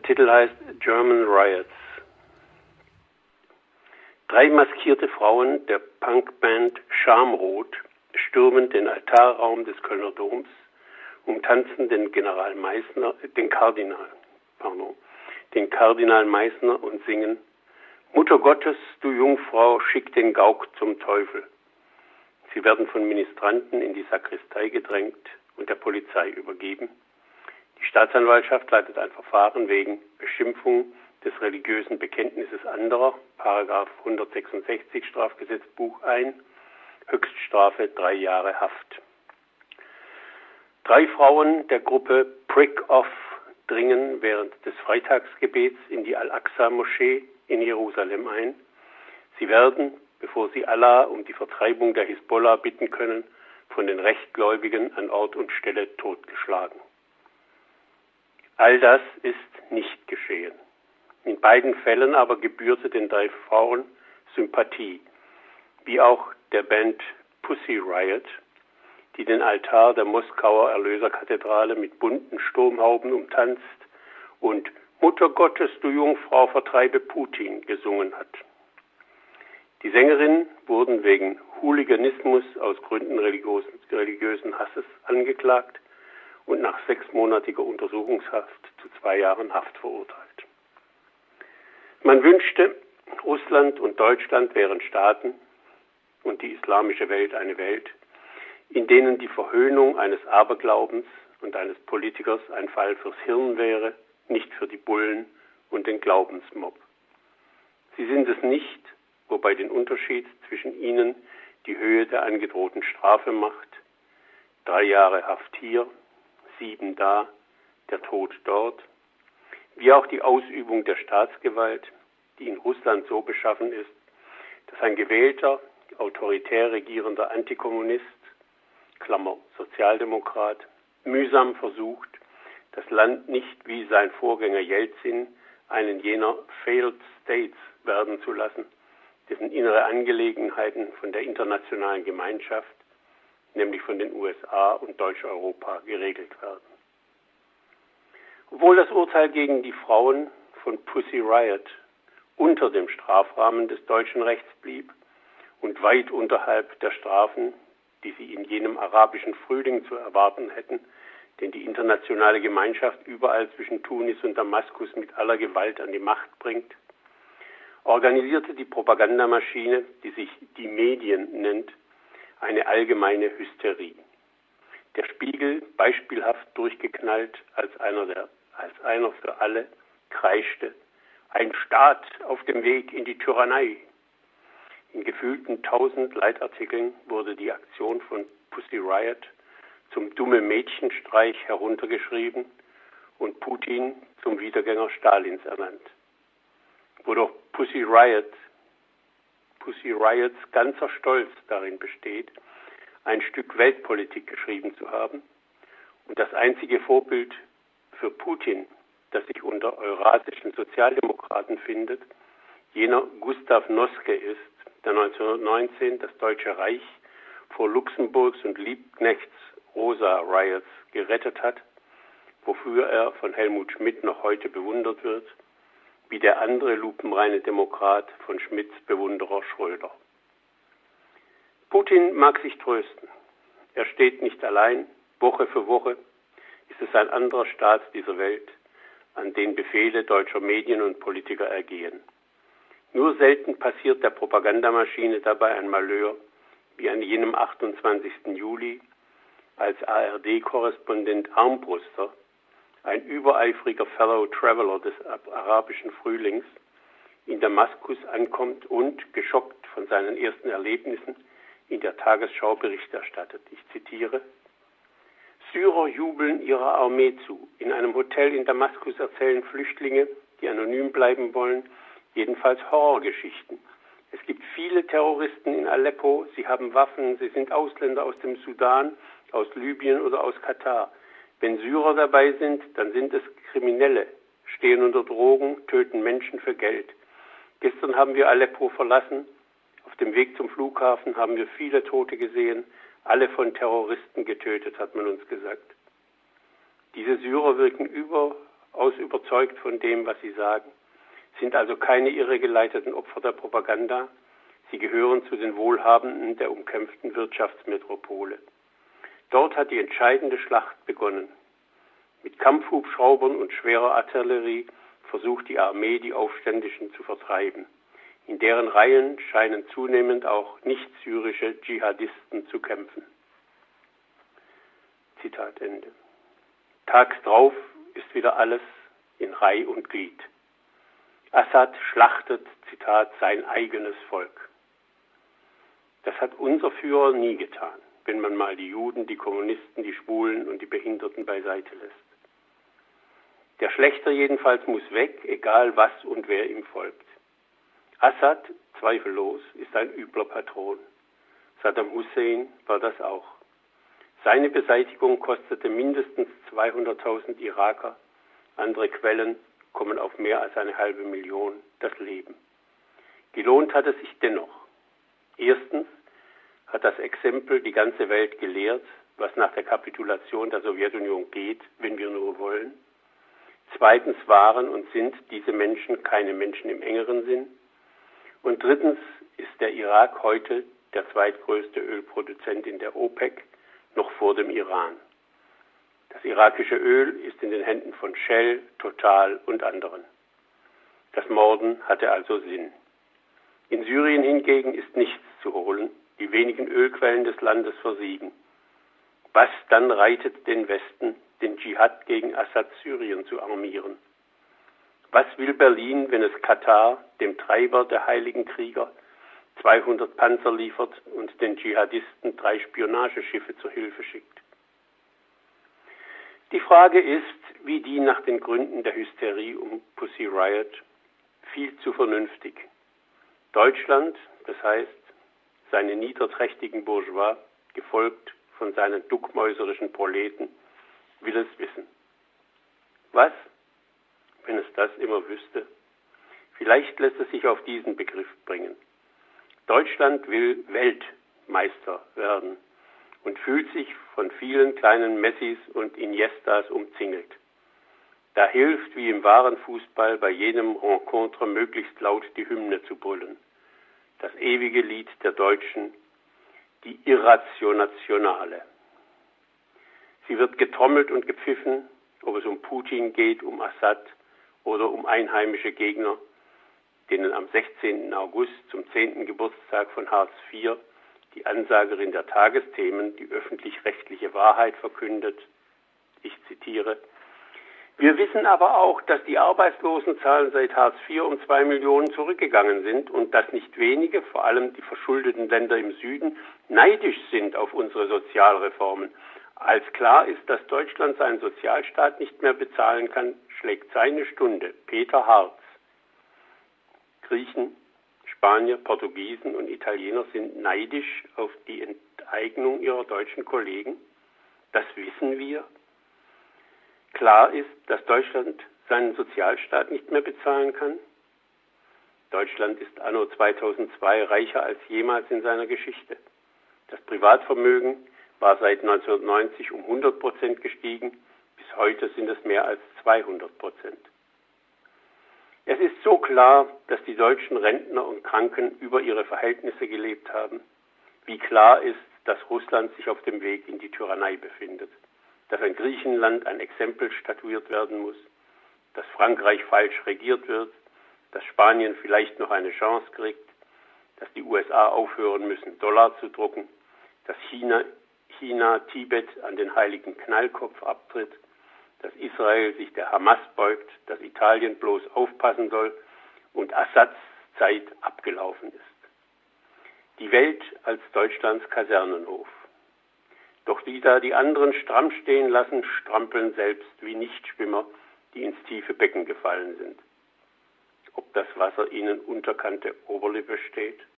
Titel heißt German Riots. 3 maskierte Frauen der Punkband Schamrot stürmen den Altarraum des Kölner Doms, umtanzen den Kardinal Meissner und singen: Mutter Gottes, du Jungfrau, schick den Gauk zum Teufel. Sie werden von Ministranten in die Sakristei gedrängt und der Polizei übergeben. Die Staatsanwaltschaft leitet ein Verfahren wegen Beschimpfung des religiösen Bekenntnisses anderer, Paragraph 166 Strafgesetzbuch ein, Höchststrafe 3 Jahre Haft. 3 Frauen der Gruppe Prick Off dringen während des Freitagsgebets in die Al-Aqsa-Moschee in Jerusalem ein. Sie werden, bevor sie Allah um die Vertreibung der Hisbollah bitten können, von den Rechtgläubigen an Ort und Stelle totgeschlagen. All das ist nicht geschehen. In beiden Fällen aber gebührte den 3 Frauen Sympathie, wie auch der Band Pussy Riot, die den Altar der Moskauer Erlöserkathedrale mit bunten Sturmhauben umtanzt und Mutter Gottes, du Jungfrau, vertreibe Putin gesungen hat. Die Sängerinnen wurden wegen Hooliganismus aus Gründen religiösen Hasses angeklagt und nach 6-monatiger Untersuchungshaft zu 2 Jahren Haft verurteilt. Man wünschte, Russland und Deutschland wären Staaten und die islamische Welt eine Welt, in denen die Verhöhnung eines Aberglaubens und eines Politikers ein Fall fürs Hirn wäre, nicht für die Bullen und den Glaubensmob. Sie sind es nicht, wobei den Unterschied zwischen ihnen die Höhe der angedrohten Strafe macht: 3 Jahre Haft hier, 7 da, der Tod dort, wie auch die Ausübung der Staatsgewalt, die in Russland so beschaffen ist, dass ein gewählter, autoritär regierender Antikommunist, Klammer Sozialdemokrat, mühsam versucht, das Land nicht wie sein Vorgänger Jelzin einen jener Failed States werden zu lassen, dessen innere Angelegenheiten von der internationalen Gemeinschaft, nämlich von den USA und Deutscheuropa, geregelt werden. Obwohl das Urteil gegen die Frauen von Pussy Riot unter dem Strafrahmen des deutschen Rechts blieb und weit unterhalb der Strafen, die sie in jenem arabischen Frühling zu erwarten hätten, den die internationale Gemeinschaft überall zwischen Tunis und Damaskus mit aller Gewalt an die Macht bringt, organisierte die Propagandamaschine, die sich die Medien nennt, eine allgemeine Hysterie. Der Spiegel, beispielhaft durchgeknallt als einer für alle, kreischte: Ein Staat auf dem Weg in die Tyrannei. In gefühlten 1000 Leitartikeln wurde die Aktion von Pussy Riot zum dumme Mädchenstreich heruntergeschrieben und Putin zum Wiedergänger Stalins ernannt. Wo doch Pussy Riots ganzer Stolz darin besteht, ein Stück Weltpolitik geschrieben zu haben und das einzige Vorbild für Putin, das sich unter eurasischen Sozialdemokraten findet, jener Gustav Noske ist, der 1919 das Deutsche Reich vor Luxemburgs und Liebknechts Rosa Riots gerettet hat, wofür er von Helmut Schmidt noch heute bewundert wird, wie der andere lupenreine Demokrat von Schmidts Bewunderer Schröder. Putin mag sich trösten. Er steht nicht allein. Woche für Woche ist es ein anderer Staat dieser Welt, an den Befehle deutscher Medien und Politiker ergehen. Nur selten passiert der Propagandamaschine dabei ein Malheur, wie an jenem 28. Juli, als ARD-Korrespondent Armbruster, ein übereifriger Fellow Traveler des arabischen Frühlings, in Damaskus ankommt und, geschockt von seinen ersten Erlebnissen, in der Tagesschau Bericht erstattet. Ich zitiere: Syrer jubeln ihrer Armee zu. In einem Hotel in Damaskus erzählen Flüchtlinge, die anonym bleiben wollen, jedenfalls Horrorgeschichten. Es gibt viele Terroristen in Aleppo, sie haben Waffen, sie sind Ausländer aus dem Sudan, aus Libyen oder aus Katar. Wenn Syrer dabei sind, dann sind es Kriminelle, stehen unter Drogen, töten Menschen für Geld. Gestern haben wir Aleppo verlassen. Auf dem Weg zum Flughafen haben wir viele Tote gesehen, alle von Terroristen getötet, hat man uns gesagt. Diese Syrer wirken überaus durchaus überzeugt von dem, was sie sagen, sind also keine irregeleiteten Opfer der Propaganda. Sie gehören zu den Wohlhabenden der umkämpften Wirtschaftsmetropole. Dort hat die entscheidende Schlacht begonnen. Mit Kampfhubschraubern und schwerer Artillerie versucht die Armee, die Aufständischen zu vertreiben. In deren Reihen scheinen zunehmend auch nicht-syrische Dschihadisten zu kämpfen. Zitat Ende. Tags drauf ist wieder alles in Reih und Glied. Assad schlachtet, Zitat, sein eigenes Volk. Das hat unser Führer nie getan, wenn man mal die Juden, die Kommunisten, die Schwulen und die Behinderten beiseite lässt. Der Schlächter jedenfalls muss weg, egal was und wer ihm folgt. Assad, zweifellos, ist ein übler Patron. Saddam Hussein war das auch. Seine Beseitigung kostete mindestens 200.000 Iraker. Andere Quellen kommen auf mehr als 500.000 das Leben. Gelohnt hat es sich dennoch. Erstens hat das Exempel die ganze Welt gelehrt, was nach der Kapitulation der Sowjetunion geht, wenn wir nur wollen. Zweitens waren und sind diese Menschen keine Menschen im engeren Sinn. Und drittens ist der Irak heute der zweitgrößte Ölproduzent in der OPEC, noch vor dem Iran. Das irakische Öl ist in den Händen von Shell, Total und anderen. Das Morden hatte also Sinn. In Syrien hingegen ist nichts zu holen. Die wenigen Ölquellen des Landes versiegen. Was dann reitet den Westen, den Dschihad gegen Assads Syrien zu armieren? Was will Berlin, wenn es Katar, dem Treiber der heiligen Krieger, 200 Panzer liefert und den Dschihadisten 3 Spionageschiffe zur Hilfe schickt? Die Frage ist, wie die nach den Gründen der Hysterie um Pussy Riot, viel zu vernünftig. Deutschland, das heißt seine niederträchtigen Bourgeois, gefolgt von seinen duckmäuserischen Proleten, will es wissen. Was, wenn es das immer wüsste? Vielleicht lässt es sich auf diesen Begriff bringen. Deutschland will Weltmeister werden und fühlt sich von vielen kleinen Messis und Iniestas umzingelt. Da hilft, wie im wahren Fußball, bei jedem Rencontre möglichst laut die Hymne zu brüllen. Das ewige Lied der Deutschen, die Irrationale. Sie wird getrommelt und gepfiffen, ob es um Putin geht, um Assad oder um einheimische Gegner, denen am 16. August zum 10. Geburtstag von Hartz IV die Ansagerin der Tagesthemen die öffentlich-rechtliche Wahrheit verkündet. Ich zitiere: Wir wissen aber auch, dass die Arbeitslosenzahlen seit Hartz IV um 2 Millionen zurückgegangen sind und dass nicht wenige, vor allem die verschuldeten Länder im Süden, neidisch sind auf unsere Sozialreformen. Als klar ist, dass Deutschland seinen Sozialstaat nicht mehr bezahlen kann, schlägt seine Stunde Peter Hartz. Griechen, Spanier, Portugiesen und Italiener sind neidisch auf die Enteignung ihrer deutschen Kollegen. Das wissen wir. Klar ist, dass Deutschland seinen Sozialstaat nicht mehr bezahlen kann. Deutschland ist anno 2002 reicher als jemals in seiner Geschichte. Das Privatvermögen war seit 1990 um 100% gestiegen. Bis heute sind es mehr als 200%. Es ist so klar, dass die deutschen Rentner und Kranken über ihre Verhältnisse gelebt haben. Wie klar ist, dass Russland sich auf dem Weg in die Tyrannei befindet. Dass ein Griechenland ein Exempel statuiert werden muss, dass Frankreich falsch regiert wird, dass Spanien vielleicht noch eine Chance kriegt, dass die USA aufhören müssen, Dollar zu drucken, dass China Tibet an den heiligen Knallkopf abtritt, dass Israel sich der Hamas beugt, dass Italien bloß aufpassen soll und Assads Zeit abgelaufen ist. Die Welt als Deutschlands Kasernenhof. Doch die da die anderen stramm stehen lassen, strampeln selbst wie Nichtschwimmer, die ins tiefe Becken gefallen sind. Ob das Wasser ihnen unterkante Oberlippe steht?